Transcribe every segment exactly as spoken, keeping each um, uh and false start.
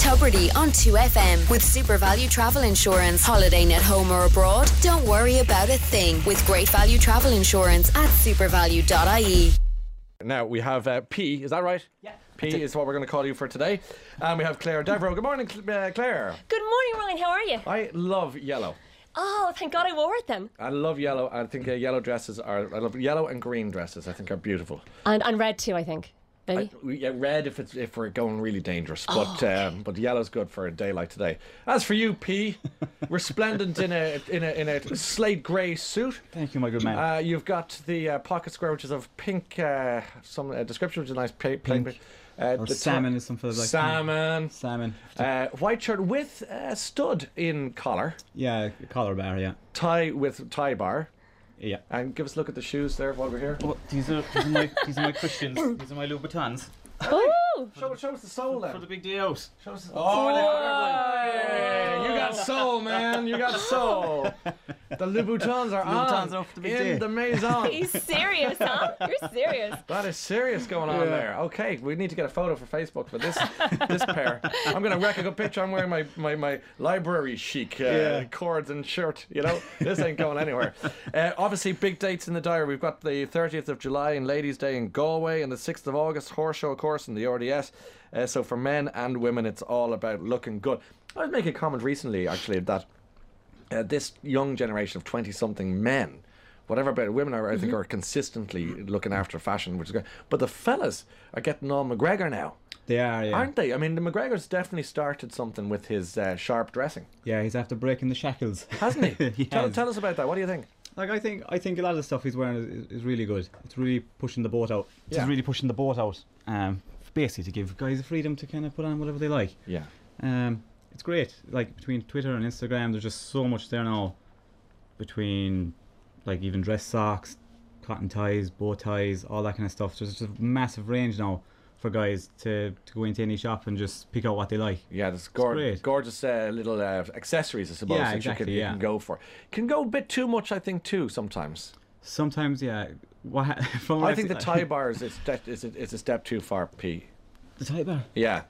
Tubridy on two F M with Super Value Travel Insurance. Holidaying at home or abroad? Don't worry about a thing with great value travel insurance at supervalue dot I E. Now we have uh, P, is that right? Yeah. P is what we're going to call you for today. And we have Claire Devereux. Good morning, uh, Claire. Good morning, Ryan. How are you? I love yellow. Oh, thank God I wore it then. I love yellow. I think uh, yellow dresses are, I love yellow and green dresses. I think are beautiful. And, and red too, I think. Maybe? I, yeah, red if it's if we're going really dangerous, but Oh, okay. um, but yellow's good for a day like today. As for you, P, resplendent in a in a in a slate grey suit. Thank you, my good man. Uh, you've got the uh, pocket square, which is of pink. Uh, some uh, description, which is a nice pa- plain. Pink. Uh, or the salmon top- is something like salmon. Salmon. Uh, white shirt with uh, stud in collar, Yeah, collar bar, yeah. tie with tie bar, Yeah. and give us a look at the shoes there while we're here. Oh, these are these are my these are my Christians. These are my Louboutins Oh! Show, show us the sole then. for the big day out. Show us the oh, yeah, you got soul, man. You got soul. The Louboutins are Louboutins on are off the big in day. the maison. He's serious, huh? You're serious. That is serious going on Yeah. there. Okay, we need to get a photo for Facebook for this this pair. I'm going to wreck a good picture. I'm wearing my, my, my library chic uh, Yeah. cords and shirt. You know, this ain't going anywhere. Uh, obviously, big dates in the diary. We've got the thirtieth of July and Ladies' Day in Galway, and the sixth of August horse show, of course, in the R D S. Uh, so for men and women, it's all about looking good. I was making a comment recently, actually, that uh, this young generation of twenty-something men, whatever about it, women are, I think, are consistently looking after fashion, which is good. But the fellas are getting all McGregor now, They are, yeah. aren't they? I mean, the McGregor's definitely started something with his uh, sharp dressing, Yeah, he's after breaking the shackles. hasn't he? He tell, has. tell us about that. What do you think? Like I think, I think a lot of the stuff he's wearing is, is really good. It's really pushing the boat out. It's Yeah. really pushing the boat out. Um, basically to give guys the freedom to kind of put on whatever they like. Yeah. Um, it's great. Like between Twitter and Instagram, there's just so much there now. Between, like even dress socks, cotton ties, bow ties, all that kind of stuff. There's just a massive range now for guys to, to go into any shop and just pick out what they like. Yeah, there's gor- great. gorgeous uh, little uh, accessories, I suppose, Yeah, that exactly, you, can, you yeah. can go for. Can go a bit too much, I think, too, sometimes. Sometimes, yeah. What ha- from what I I've think the seen- tie bars is, ste- is, a, is a step too far, P. the tie bar. Yeah.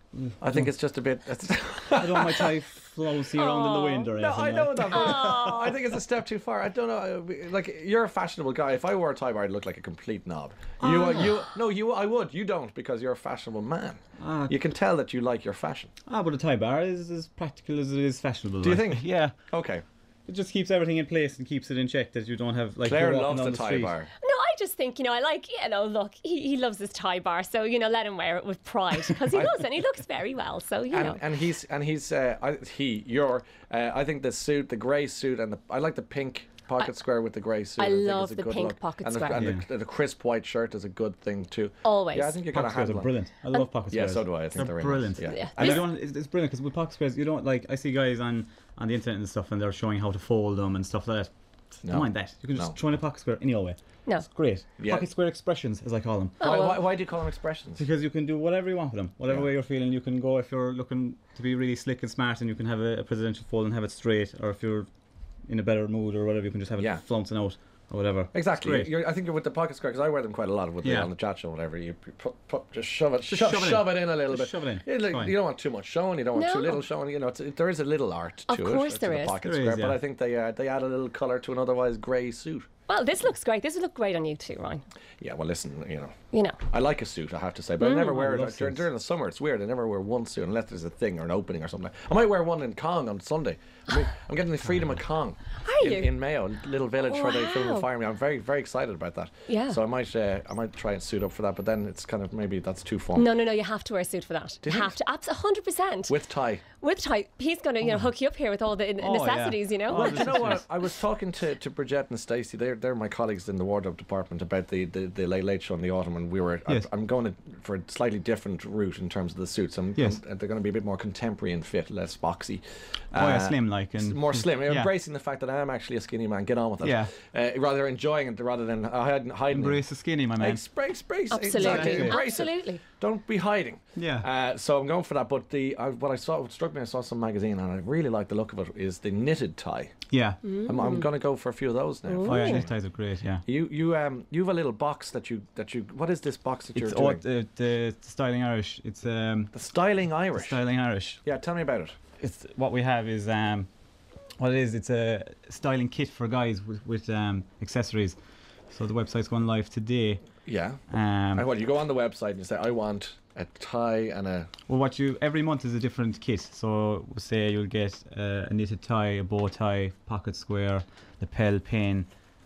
I think it's just a bit... It's I don't want my tie flouncy around in the wind or No, anything. I know like. that. but I think it's a step too far. I don't know. Like, you're a fashionable guy. If I wore a tie bar, I'd look like a complete knob. You, uh, you, no, you. I would. You don't, because you're a fashionable man. Ah. You can tell that you like your fashion. Ah, but a tie bar is as practical as it is fashionable. Do you like. think? Yeah. Okay. It just keeps everything in place and keeps it in check that you don't have like. Claire you're walking loves down the the tie street. bar. No, I just think, you know, I like, you know, look, he, he loves his tie bar, so, you know, let him wear it with pride, because he does, and he looks very well, so, you know. And, and he's and he's uh, I, he you're uh, I think the suit, the grey suit, and the I like the pink pocket square with the grey suit. I think love it's a the good pink look. pocket and square. The, and Yeah. the, the crisp white shirt is a good thing too. Always. Yeah, I think you got a Pocket squares handle are on it. brilliant. I love pocket Yeah, squares. so do I. I think They're they're very brilliant. nice. Yeah. Yeah. And you This- don't, it's, it's brilliant because with pocket squares, you don't like. I see guys on on the internet and stuff, and they're showing how to fold them and stuff like that. No. Don't mind that. You can just No. throw in a pocket square any old way. No. It's great. Yeah. Pocket square expressions, as I call them. Oh, Why, well. why, why do you call them expressions? Because you can do whatever you want with them, whatever Yeah. way you're feeling. You can go if you're looking to be really slick and smart, and you can have a, a presidential fold and have it straight, or if you're in a better mood or whatever, you can just have it Yeah. flouncing out or whatever. Exactly. It's great. You're, I think you're with the pocket square, because I wear them quite a lot with the, Yeah. on the chat show, whatever. You put, put, just shove it, Just shove, shove it in. shove it in a little Just bit. shove it in. Yeah, like, Fine. you don't want too much showing. You don't want too No. little showing. You know, it's, there is a little art to Of it. course to there the is. pocket There square, is, but yeah. I think they uh, they add a little colour to an otherwise grey suit. Well, this looks great. This would look great on you too, Ryan. Yeah, well, listen, you know, You know. I like a suit, I have to say, but I never wear I it love during, suits. during the summer. It's weird. I never wear one suit unless there's a thing or an opening or something. I might wear one in Kong on Sunday. I mean, I'm getting the freedom of Kong. Are in, you? in Mayo, little village where they film and Wow. fire me. I'm very, very excited about that. Yeah. So I might, uh, I might try and suit up for that, but then it's kind of maybe that's too formal. No, no, no, you have to wear a suit for that. Do You you have to. Absolutely, one hundred percent. With tie. With tie. He's going to, you know, hook you up here with all the Oh, yeah. necessities, you know. Oh, Well, do you know what? Yes. I was talking to, to Bridget and Stacey. They're they're my colleagues in the wardrobe department about the, the, the Late Late Show in the autumn, and we were. Yes. I'm, I'm going to, for a slightly different route in terms of the suits. I'm, Yes. I'm- they're going to be a bit more contemporary and fit, less boxy. Oh, yeah, Uh, slim like s- and more slim. Yeah. Embracing the fact that I am actually a skinny man. Get on with it. Yeah. Uh, rather enjoying it rather than uh, hiding. hiding it. Embrace the skinny, my man. Embrace, embrace, Absolutely. exactly. Embrace Absolutely. it. don't be hiding. Yeah. Uh, so I'm going for that. But the uh, what I saw, what struck me, I saw some magazine and I really like the look of it. Is the knitted tie. Yeah. I'm, I'm going to go for a few of those now. Oh yeah, these ties are great. Yeah. You you um you have a little box that you that you. What is this box that It's you're oh, doing? the, the Styling Irish. It's um The Styling Irish. Styling Irish. Yeah, tell me about it. It's what we have is um what it is. It's a styling kit for guys with with um accessories. So the website's going live today. Yeah. Um, And what, you go on the website and you say, I want a tie and a... Well, what you every month is a different kit. So, we'll say you'll get uh, a knitted tie, a bow tie, pocket square, lapel pin,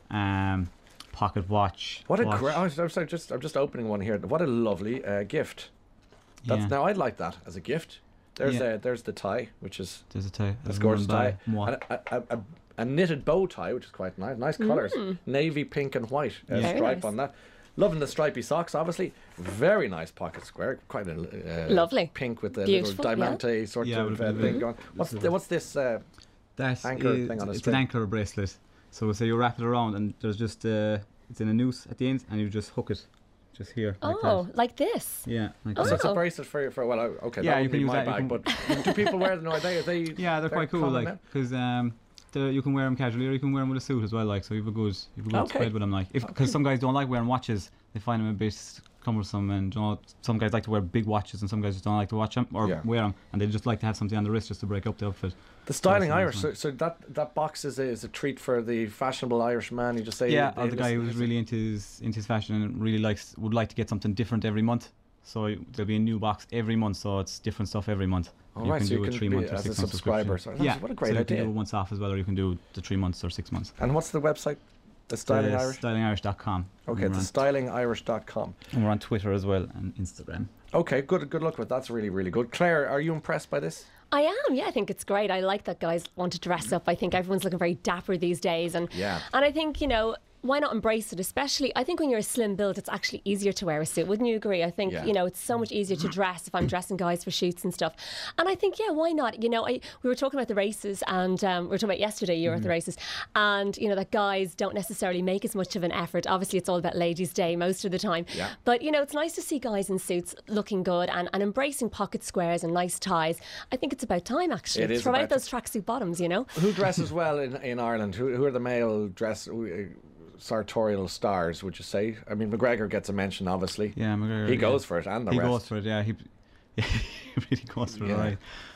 um, pocket watch. What a watch. great... I'm sorry, just, I'm just opening one here. What a lovely uh, gift. That's Yeah. Now, I'd like that as a gift. There's Yeah. uh, there's the tie, which is There's a tie. a a gorgeous worn by tie. moi. And a, a, a, a knitted bow tie, which is quite nice. Nice colours. Navy, pink and white uh, Yeah. Very stripe nice. on that. Loving the stripy socks, obviously. Very nice pocket square. Quite a uh, Lovely. pink with the Beautiful, little yeah. diamante sort Yeah, of with uh, a bit of thing a- going. What's, this the, is- what's this? Uh, That anchor is- thing on a it's string. an anchor bracelet. So, say you wrap it around and there's just uh, it's in a noose at the end and you just hook it just here. Like Oh, that. like this. Yeah. Like Oh. So that. it's a bracelet for for well, I- okay, Yeah, that you would can be use my that, you bag. can- But do people wear them? Are they? Are they Yeah, they're, quite cool, common like, now? because um, the, you can wear them casually or you can wear them with a suit as well, like, so you have a good, you have a good Okay. spread with them, like, if because some guys don't like wearing watches, they find them a bit cumbersome, and you know, some guys like to wear big watches, and some guys just don't like to watch them or Yeah. wear them, and they just like to have something on the wrist just to break up the outfit. The Styling That's Irish. nice So, one. so that that box is a, is a treat for the fashionable Irish man. You just say Yeah, uh, or the guy listen, who's listen. really into his into his fashion and really likes would like to get something different every month. So there'll be a new box every month, so it's different stuff every month. All you right, can so do you a can three be month or as a six month subscriber. subscription. So Yeah, that's- what a great so you idea. can do it once off as well, or you can do the three months or six months. And what's the website? The Styling Uh, Irish. styling irish dot com. Okay, and the we're, on, styling irish dot com. and we're on Twitter as well and Instagram. Okay, good good luck with that. That's really really good. Claire, are you impressed by this? I am, yeah. I think it's great. I like that guys want to dress up. I think everyone's looking very dapper these days, and Yeah. and I think you know why not embrace it? Especially, I think when you're a slim build, it's actually easier to wear a suit. Wouldn't you agree? I think Yeah. you know it's so much easier to dress if I'm dressing guys for shoots and stuff. And I think yeah, why not? You know, I we were talking about the races, and um, we were talking about yesterday. You were at the races, and you know that guys don't necessarily make as much of an effort. Obviously, it's all about ladies' day most of the time. Yeah. But you know, it's nice to see guys in suits looking good and, and embracing pocket squares and nice ties. I think it's about time actually. It is Throw about out those tracksuit bottoms, you know. Who dresses well in, in Ireland? Who, who are the male dress uh, sartorial stars? Would you say? I mean, McGregor gets a mention, obviously. Yeah, McGregor, He yeah. goes for it, and the He rest. goes for it, yeah. He, yeah, he really goes for Yeah. it, right.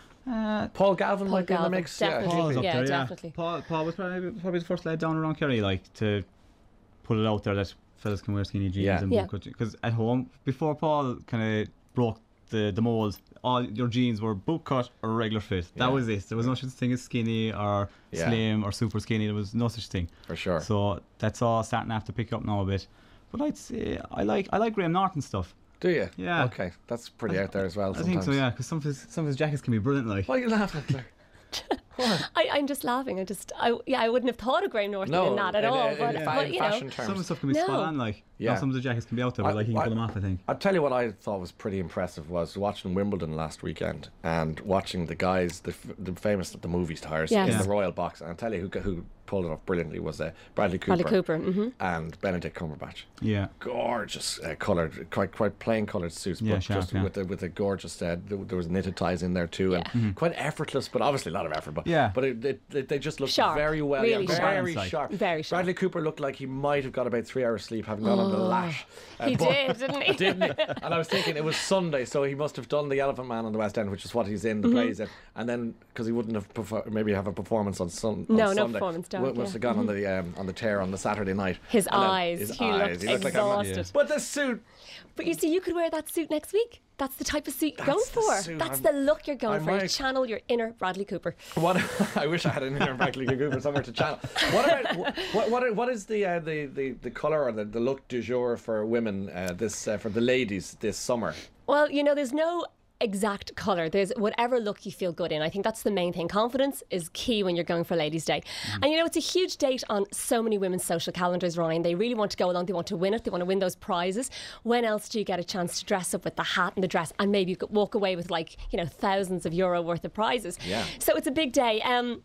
Uh, Paul Galvin Paul might be in the Galvin, mix. definitely. Yeah, Paul's up Yeah, there, yeah. definitely. Paul, Paul was probably, probably the first lad down around Kerry, like, to put it out there that fellas can wear skinny jeans Yeah. and Yeah. bootcut. Because at home, before Paul kind of broke the, the mold, all your jeans were bootcut or regular fit. That Yeah. was it. There was no such thing as skinny or Yeah. slim or super skinny. There was no such thing. for sure. So that's all starting to have to pick up now a bit. But I'd say I like I like Graham Norton stuff. Do you? Yeah. Okay, that's pretty out there as well. I Sometimes. think so, yeah, because some of his some of his jackets can be brilliant, like. Why are you laughing, Claire? What? I, I'm just laughing. I just, I, yeah, I wouldn't have thought of Graham Norton No, in that at in, all. in, but, in, but in you know, fashion terms. Some of the stuff can be No. spot on, like. Yeah. Yeah. Some of the jackets can be out there, but I- like you can I- pull them off, I think. I'll tell you what I thought was pretty impressive was watching Wimbledon last weekend and watching the guys, the, f- the famous the movie stars Yes. in Yeah. the Royal Box. And I'll tell you who who pulled it off brilliantly was uh, Bradley Cooper, Bradley Cooper. hmm and Benedict Cumberbatch. Yeah. Gorgeous uh, coloured, quite quite plain coloured suits, Yeah, but sharp, just yeah. with the with the gorgeous. Uh, there, there was knitted ties in there too, and Yeah. quite effortless, but obviously a lot of effort. But Yeah. but it, it, it, they just looked Sharp. very well, Really yeah, sharp. very Like. sharp. Very sharp. Bradley Cooper looked like he might have got about three hours sleep, having gone on the lash. Uh, He but- did, didn't he? didn't he? And I was thinking it was Sunday, so he must have done the Elephant Man on the West End, which is what he's in, the Mm-hmm. plays in, and then because he wouldn't have perfor- maybe have a performance on, sun- on No, no Sunday. performance, dark, Must yeah. Mm-hmm. have gone on the um, on the tear on the Saturday night. His And then eyes. his He eyes. looked like a ma- exhausted. But the suit. But you see, you could wear that suit next week. That's the type of suit you're That's going the for. suit That's I'm- the look you're going I for. You might- channel your inner Bradley Cooper. What I wish I had an inner Bradley Cooper somewhere to channel. What about what what, what is the uh, the the the color or the, the look du jour for women uh, this uh, for the ladies this summer? Well, you know, there's no exact colour. There's whatever look you feel good in. I think that's the main thing. Confidence is key when you're going for Ladies' Day. And you know, it's a huge date on so many women's social calendars, Ryan. They really want to go along. They want to win it. They want to win those prizes. When else do you get a chance to dress up with the hat and the dress and maybe you could walk away with like, you know, thousands of euro worth of prizes? Yeah. So it's a big day. Um,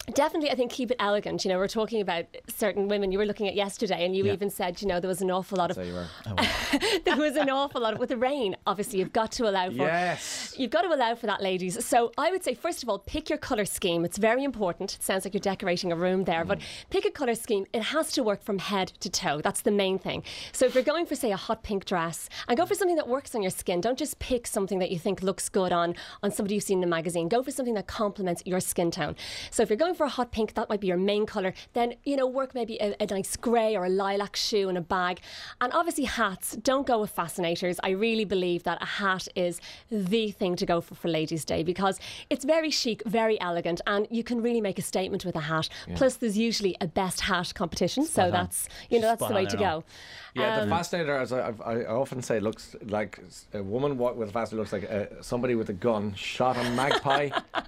Definitely, I think keep it elegant. You know, we're talking about certain women you were looking at yesterday, and you Yeah. even said, you know, there was an awful lot of So you were. there was an awful lot of, with the rain. Obviously, you've got to allow for Yes. you've got to allow for that, ladies. So I would say, first of all, pick your colour scheme. It's very important. It sounds like you're decorating a room there, but pick a colour scheme. It has to work from head to toe. That's the main thing. So if you're going for, say, a hot pink dress, and go for something that works on your skin. Don't just pick something that you think looks good on on somebody you've seen in a magazine. Go for something that complements your skin tone. So if you're going for a hot pink, that might be your main colour. Then, you know, work maybe a, a nice grey or a lilac shoe and a bag. And obviously hats, don't go with fascinators. I really believe that a hat is the thing to go for for Ladies' Day, because it's very chic, very elegant, and you can really make a statement with a hat. Plus there's usually a best hat competition, so on. that's, you know, that's Spot the way on to there, go. Yeah, Um, the fascinator, as I, I, I often say, looks like a woman wa- with a fascinator looks like uh, somebody with a gun shot a magpie,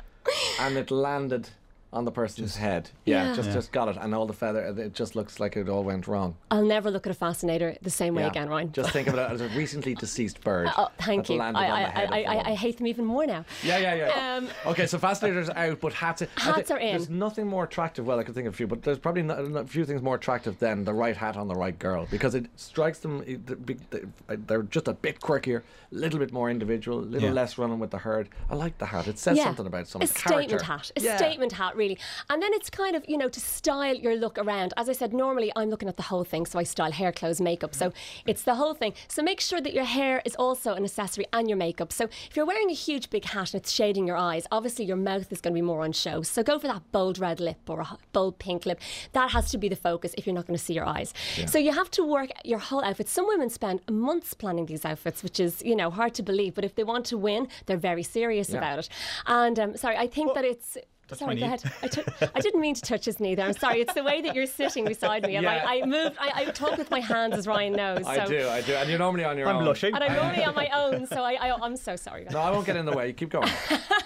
and it landed on the person's head. Yeah, Yeah. just Yeah. just got it, and all the feather. It just looks like it all went wrong. I'll never look at a fascinator the same way Yeah. again, Ryan. Just think of it as a recently deceased bird. Oh, thank that you. landed I, on I, the head I, of the I, I woman. hate them even more now. Yeah, yeah, yeah. Um, okay, so fascinators out, but hats. I Hats think are in. There's nothing more attractive. Well, I could think of a few, but there's probably not, a few things more attractive than the right hat on the right girl, because it strikes them. it- the big- the- They're just a bit quirkier, a little bit more individual, a little Yeah. less running with the herd. I like the hat. It says something about someone's A statement character. hat. A Yeah. statement hat, really. And then it's kind of, you know, to style your look around. As I said, normally I'm looking at the whole thing, so I style hair, clothes, makeup. So it's the whole thing. So make sure that your hair is also an accessory and your makeup. So if you're wearing a huge big hat and it's shading your eyes, obviously your mouth is going to be more on show. So go for that bold red lip or a bold pink lip. That has to be the focus if you're not going to see your eyes. So you have to work your whole outfit. Some women spend months planning these outfits, which is, you know, hard to believe. But if they want to win, they're very serious Yeah. about it. And um, sorry, I think that it's. Sorry, my go knee. ahead. I, took, I didn't mean to touch his knee there. I'm sorry. It's the way that you're sitting beside me. And Yeah. I, I moved, I, I talk with my hands, as Ryan knows. So. I do, I do, and you're normally on your I'm own. blushing. And I'm normally on my own, so I, I, I'm so sorry. guys. No, I won't get in the way. Keep going.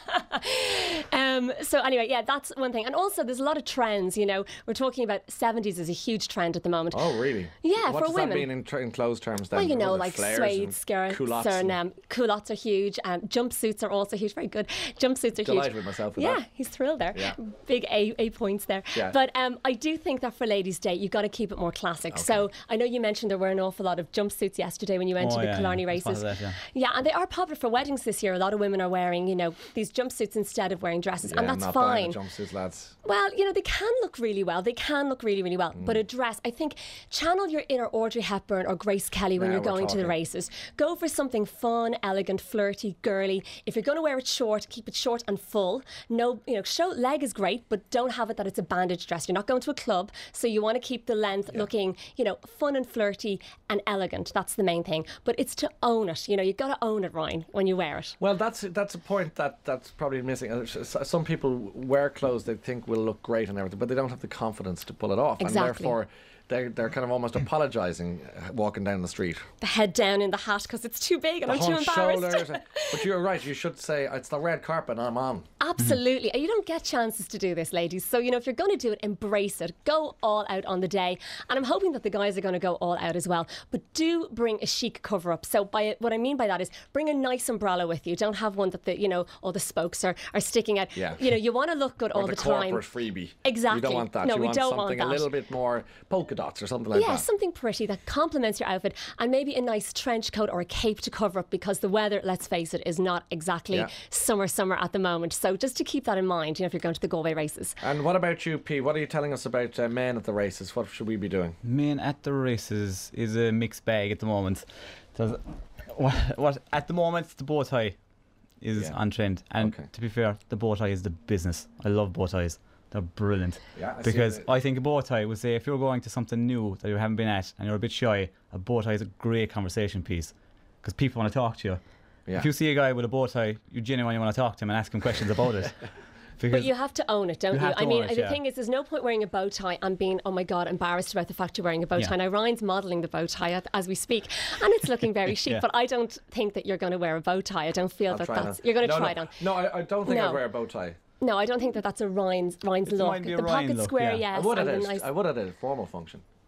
Um, so anyway, yeah, that's one thing. And also, there's a lot of trends. You know, we're talking about seventies is a huge trend at the moment. Oh, really? Yeah, what for does women. that mean in, tr- in clothes terms then? Well, you know, Was it like flares suede and skirts culottes and and- um, culottes are huge. Um, jumpsuits are also huge. Very good. Jumpsuits are Delighted huge. with myself with yeah, that. he's thrilled there. Yeah. Big A, A points there. Yeah. But um, I do think that for Ladies' Day, you've got to keep it more classic. So I know you mentioned there were an awful lot of jumpsuits yesterday when you went Oh, to the yeah, Killarney yeah. I races. spotted that, yeah. Yeah, and they are popular for weddings this year. A lot of women are wearing, you know, these jumpsuits instead of wearing dresses, Yeah, and I'm that's not fine. buying the jumpsuits, lads. Well, you know, they can look really well. They can look really, really well. But a dress, I think, channel your inner Audrey Hepburn or Grace Kelly when Now you're we're going to the talking. races. Go for something fun, elegant, flirty, girly. If you're going to wear it short, keep it short and full. No, you know, show leg is great, but don't have it that it's a bandage dress. You're not going to a club, so you want to keep the length looking, you know, fun and flirty and elegant. That's the main thing. But it's to own it. You know, you've got to own it, Ryan, when you wear it. Well, that's that's a point that that's probably missing. Uh, s- Some people wear clothes they think will look great and everything, but they don't have the confidence to pull it off, Exactly. and therefore they're they're kind of almost apologising uh, walking down the street. The head down in the hat because it's too big and The I'm too hunched embarrassed. shoulders. uh, But you're right. You should say it's the red carpet. I'm on. Absolutely. And you don't get chances to do this, ladies. So, you know, if you're going to do it, embrace it. Go all out on the day. And I'm hoping that the guys are going to go all out as well. But do bring a chic cover up. So by what I mean by that is bring a nice umbrella with you. Don't have one that, the, you know, all the spokes are, are sticking out. Yeah. You know, you want to look good Or all the, the, time. corporate freebie. Exactly. You don't want that. No, you we want don't want something a that. little bit more polka dots or something like Yeah, that. something pretty that complements your outfit, and maybe a nice trench coat or a cape to cover up, because the weather, let's face it, is not exactly Yeah. summer summer at the moment. So just to keep that in mind, you know, if you're going to the Galway races. And what about you, P? What are you telling us about uh, men at the races? What should we be doing? Men at the races is a mixed bag at the moment. There's- what, what at the moment the bow tie is Yeah. on trend, and Okay. to be fair, the bow tie is the business. I love bow ties. They're brilliant. Yeah, I see because the- I think a bow tie would say if you're going to something new that you haven't been at and you're a bit shy, a bow tie is a great conversation piece because people want to talk to you. Yeah. If you see a guy with a bow tie, you genuinely want to talk to him and ask him questions about it. But Because you have to own it, don't You you? have to I mean, own it, the yeah. thing is, there's no point wearing a bow tie and being, oh my God, embarrassed about the fact you're wearing a bow Yeah. tie. Now, Ryan's modelling the bow tie at- as we speak, and it's looking very chic, Yeah. but I don't think that you're going to wear a bow tie. I don't feel I'll that try it that's... on. You're going to no, try no, it on. No, I, I don't think No. I'd wear a bow tie. No, I don't think that that's a Ryan's, Ryan's It look. might be a the Ryan pocket look, square, yeah. yes. I would at and a, the nice... I would at a formal function.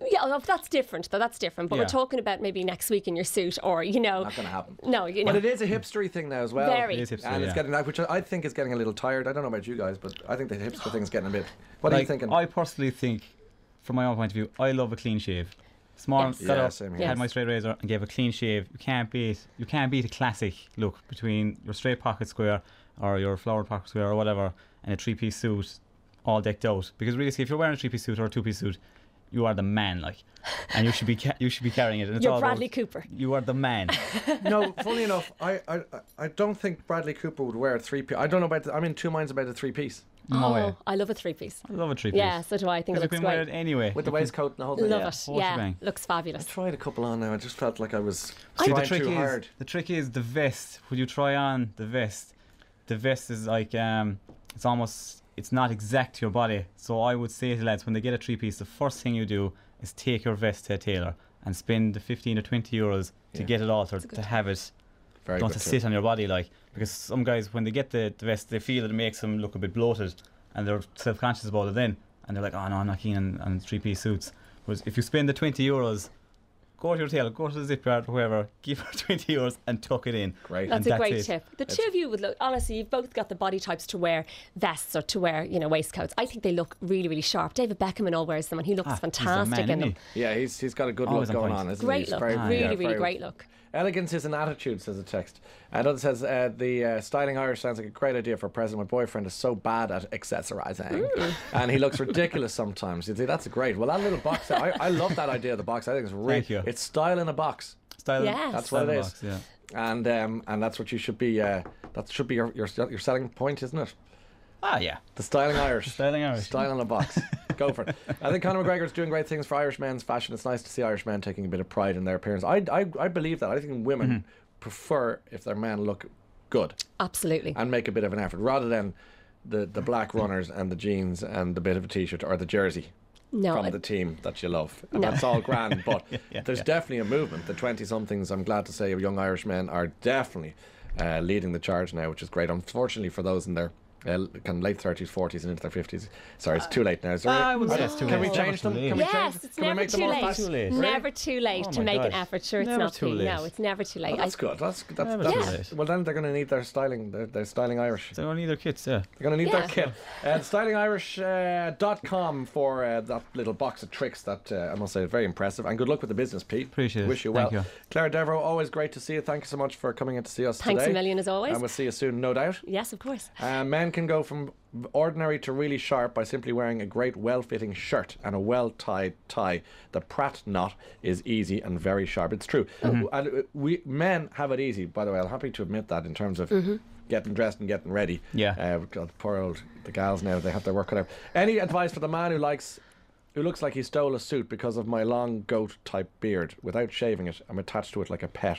Yeah, well, that's different, though. That's different. But Yeah. we're talking about maybe next week in your suit, or you know, Not going to happen. no, you know, But it is a hipstery thing now as well. Very. It is hipster, And it's yeah. getting that, which I think is getting a little tired. I don't know about you guys, but I think the hipster thing's getting a bit. What are you Like, thinking? I personally think, from my own point of view, I love a clean shave. Small, Yes. got Yeah, up, same here. had Yes. my straight razor and gave a clean shave. You can't beat you can't beat a classic look between your straight pocket square or your flowered pocket square or whatever and a three piece suit all decked out. Because really, see, if you're wearing a three piece suit or a two piece suit, you are the man, like, and you should be ca- you should be carrying it. And it's you're all Bradley about, Cooper. You are the man. No, funny enough, I, I I don't think Bradley Cooper would wear a three piece. I don't know about. The, I'm in two minds about the three piece No oh, way. I love a three piece. I love a three piece. Yeah, so do I. I think it Because you looks can wear it great. anyway. with the You can- waistcoat and the whole thing. Love yeah. it. whole Yeah, shebang. looks fabulous. Tried a couple on now. I just felt like I was See, trying the trick too is hard. the trick is the vest. When you try on the vest, the vest is like um, it's almost it's not exact to your body. So I would say to lads when they get a three piece, the first thing you do is take your vest to a tailor and spend the fifteen or twenty euros to Yeah. get it altered to have it Very don't good to too. sit on your body, like, because some guys when they get the, the vest they feel it makes them look a bit bloated and they're self conscious about it then and they're like, oh no, I'm not keen on, on three piece suits. But if you spend the twenty euros, go to your tailor, go to the zip yard, whoever, give her twenty euros and tuck it in. Great. That's And a great it. tip. The two of you would look, honestly, you've both got the body types to wear vests or to wear, you know, waistcoats. I think they look really, really sharp. David Beckham and all wears them and he looks Ah, he's the fantastic man, in them. isn't Yeah, he's he's got a good Always look on going point. on, isn't he? Great He's look. very- really, yeah, really very- great look. Elegance is an attitude, says a text. And it says, uh, the uh, styling Irish sounds like a great idea for a present. My boyfriend is so bad at accessorising. And he looks ridiculous sometimes. You see, that's great. Well, that little box, I, I love that idea of the box. I think it's really, Thank you. it's style in a box. Style, Yes. That's style what it box, is. Yeah. And um, and that's what you should be, uh, that should be your, your, your selling point, isn't it? Ah, yeah. The styling Irish. Styling Irish. Style in a box. Go for it. I think Conor McGregor's doing great things for Irish men's fashion. It's nice to see Irish men taking a bit of pride in their appearance. I, I, I believe that. I think women Mm-hmm. prefer if their men look good Absolutely. and make a bit of an effort rather than the, the black runners and the jeans and the bit of a t-shirt or the jersey No, from I- the team that you love. And No. that's all grand, but yeah, there's yeah. definitely a movement. The twenty-somethings, I'm glad to say, of young Irish men are definitely uh, leading the charge now, which is great. Unfortunately for those in their uh, kind of late thirties, forties, and into their fifties. Sorry, it's too late now. Is there Ah, I a- would say it's too can late. we change It's never them? too Can late. we change? Yes, it's can we never make them too more late. fast? Too late. Never too late Oh to my make an gosh. effort. Sure, it's Never not too too late. No, it's never too late. Oh, that's I- good. That's that's, Never that's too that's late. well. Then they're going to need their styling. Their, their styling Irish. They don't need their kits, yeah. They're going to need Yeah. their kit. Uh, styling irish dot com for uh, that little box of tricks that uh, I must say is very impressive. And good luck with the business, Pete. Appreciate it. Wish you well. Thank you. Claire Devereux, always great to see you. Thank you so much for coming in to see us Thanks today. a million as always. And we'll see you soon, no doubt. Yes, of course. Uh, men can go from ordinary to really sharp by simply wearing a great well-fitting shirt and a well-tied tie. The Pratt knot is easy and very sharp. It's true. Mm-hmm. And uh, we men have it easy, by the way. I'm happy to admit that in terms of getting dressed and getting ready. Yeah. Uh, we've got poor old the gals now. They have their work cut out. Any advice for the man who likes, who looks like he stole a suit because of my long goat-type beard? Without shaving it, I'm attached to it like a pet.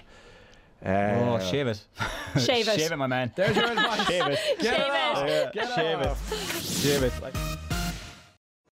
Uh, Oh, shave it. Shave it. Shave it, my man. There's your advice. Shave it. Get Shave it off. it. Get Shave off. it. Shave it. Like,